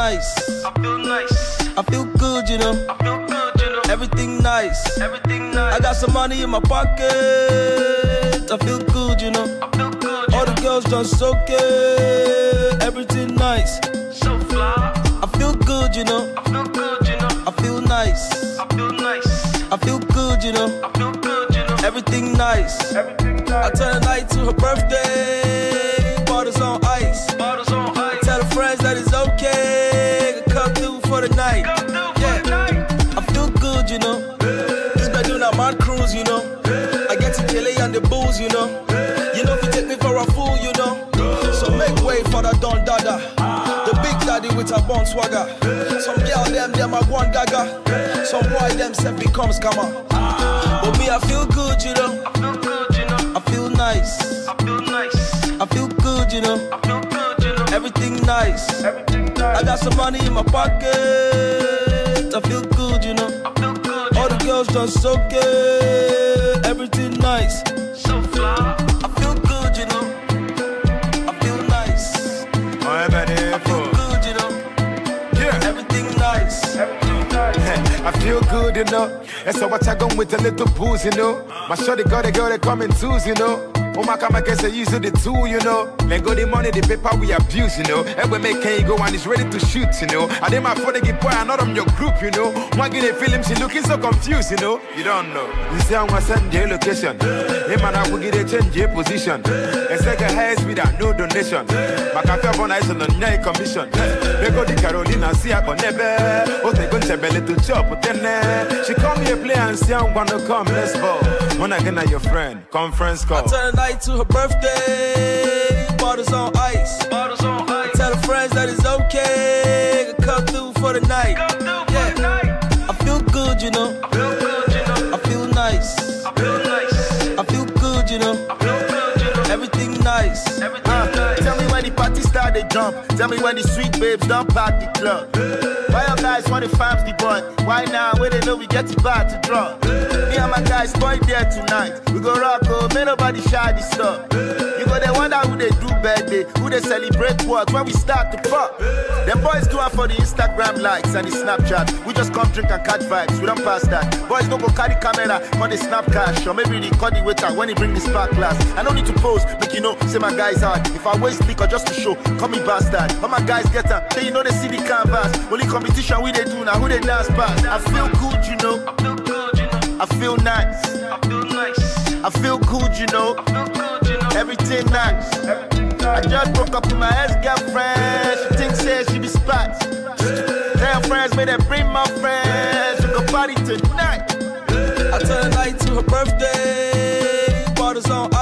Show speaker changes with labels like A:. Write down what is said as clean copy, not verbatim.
A: nice.
B: I feel nice.
A: I feel good, you know.
B: I feel good, you know.
A: Everything nice.
B: Everything nice.
A: I got some money in my pocket. I feel good, you know.
B: I feel good.
A: All the girls just okay. Everything nice.
B: So fly.
A: I feel good, you know.
B: I feel good, you know.
A: I feel nice.
B: I feel nice.
A: I feel good, you know.
B: I feel good, you know.
A: Everything nice.
B: Everything nice.
A: I turn the night to her birthday. Bottles on ice.
B: Bottles on ice.
A: Tell her friends that it's okay. Come through for the night.
B: Come through for the night.
A: I feel good, you know. This guy doing a mad cruise, you know. I get to Kelly and the booze, you know. You know if you take me for a fool, you know. So make way for the Don Dada. The big daddy with a bone swagger. Some girl them a one gaga. Some boy them self becomes scammer. But me I feel good, you know.
B: I feel good, you know.
A: I feel nice.
B: I feel nice.
A: I feel good, you know.
B: I feel good, you know.
A: Everything nice.
B: Everything nice.
A: I got some money in my pocket. I feel good, you know.
B: I feel good.
A: All the girls just okay. Everything nice.
B: So fly.
A: I feel good, you know. I feel nice. I feel good, you know.
C: Yeah.
A: Everything nice.
B: Everything nice.
C: I feel good, you know. That's how I go with a little booze, you know. My shorty got a girl that come in twos, you know. Oh my God, my guess I use the tool, you know. Let go the money, the paper we abuse, you know. And we make can you go and it's ready to shoot, you know. I did my phone to get boy, I'm not on your group, you know. One get a film, she looking so confused, you know. You don't know. You say I'm gonna send your location. Hey man, I will get a change your position. And second highest with a no donation. My cafe on ice on the commission. They go to Carolina, see I can never. Oh, they go to belly to chop, but then she come here play and say I'm gonna come, let's go. When I get your friend, conference call.
A: I turn the night to her birthday. Bottles on ice.
B: Bottles on ice.
A: Tell her friends that it's okay. Come through for the night.
B: Come through for the night.
A: I feel good, you know.
B: I feel good, you know.
A: I feel nice.
B: I feel nice.
A: I feel good, you know.
B: I feel good, you know.
A: Everything nice.
B: Everything nice.
D: Tell me when the party start, they jump. Tell me when the sweet babes don't pack the club. Why your guys want to farm the boy? Why now? When they know we get the bar to drop. Me and my guys boy there tonight. We go rock, oh, may nobody shy this stuff. You go they wonder who they do birthday, who they celebrate what when we start to pop. Them boys do it for the Instagram likes and the Snapchat. We just come drink and catch vibes, we don't pass that. Boys don't go carry camera when they snap cash. Or maybe they call the waiter when he bring the spark glass. I don't need to pose, make you know, say my guys hard. If I waste liquor just to show, call me bastard. All my guys get up, say you know they see the canvas. Only competition we they do now, who they dance past. I feel good, you know.
B: I feel good, you know.
D: I feel nice.
B: I feel nice.
D: I feel good, you know.
B: I feel good, you know.
D: Everything nice.
B: Everything
D: I
B: nice.
D: just broke up with my ex-girlfriend. She thinks says she be spots. Tell friends, may they bring my friends. We go party tonight.
A: I turn the night to her birthday. Bottles on